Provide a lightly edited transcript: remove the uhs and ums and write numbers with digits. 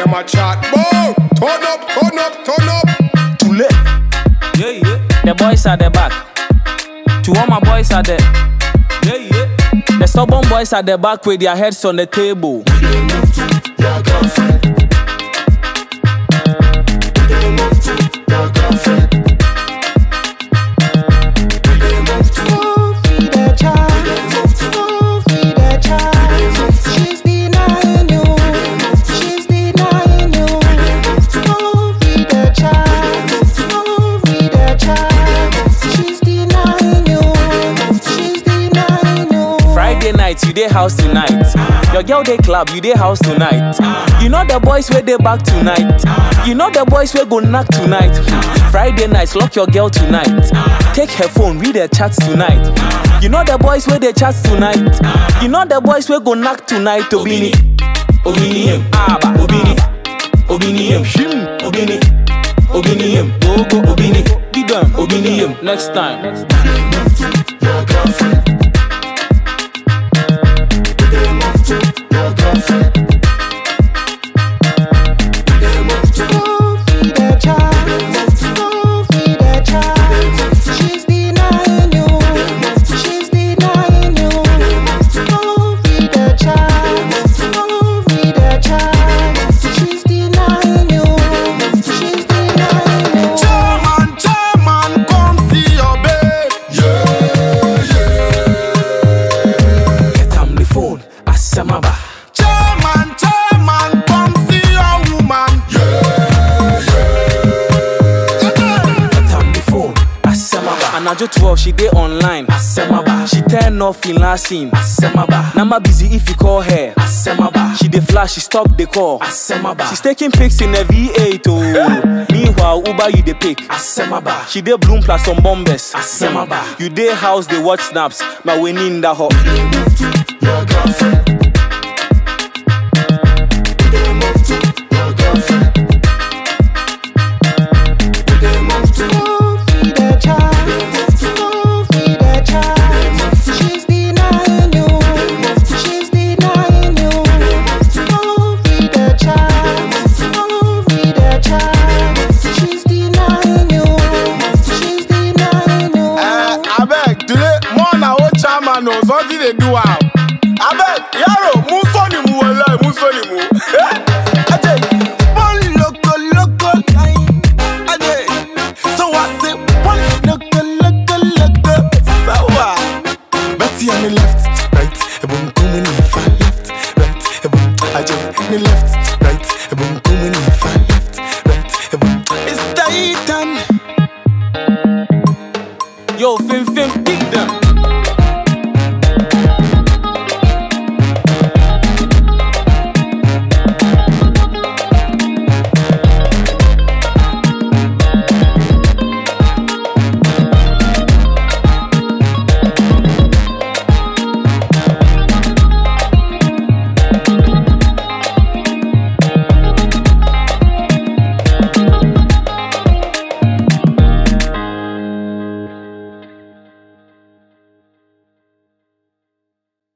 them a chat. Boom! Turn up, turn up, turn up. Too late. Yeah, yeah. The boys at the back. To all my boys at the. Yeah, yeah. The stubborn boys at the back with their heads on the table. Your girlfriend. Your girlfriend. You dey house tonight. Your girl dey club, you dey house tonight. You know the boys where they back tonight. You know the boys where go knock tonight. Friday nights, lock your girl tonight. Take her phone, read her chats tonight. You know the boys where they chat tonight. You know the boys where go knock tonight. Obini, Obini, Aba, Obini, Obini, Shim, Obini, Obini, Gogo, Obini, Didam, Obini. Next time. Your girlfriend. Your girlfriend. They move to feed the child. Feed the child. She's denying you. She's denying you. Feed the child. Feed the child. She's denying you. She's denying you. Chairman, chairman, come see your babe. Yeah, yeah. Get on the phone, Asamaba. Chairman, chairman, come see your woman. Yeah, Get on the phone, Asamaba. Anajo 12, she dey online. Asamaba. She turn off in last scene. Asamaba. Nama busy if you call her. Asamaba. She dey flash, she stop the call. Asamaba. She's taking pics in a V8 oh. Meanwhile, Uber you dey pick. Asamaba. She dey bloom plus some bombers. Asamaba. You dey house, they watch snaps. My winning in the hot. your girlfriend. They move to your girlfriend. They move to Feed the child. Feed the child. She's denying you. She's denying you. Feed the child. Feed the child. She's denying you. She's denying you. I beg, today, more na old chairman knows what did they do out. I beg, yaro, musoni mu wala, musoni mu. Ajay, one loco, loco, ajay. So I say, one loco, loco, loco. Sawa. Betty on the left, right, boom, boom, in the far left, right, boom. Ajay, on the left, right, boom, boom, in the far left, right, boom. It's Titan. Yo, Fim Fim.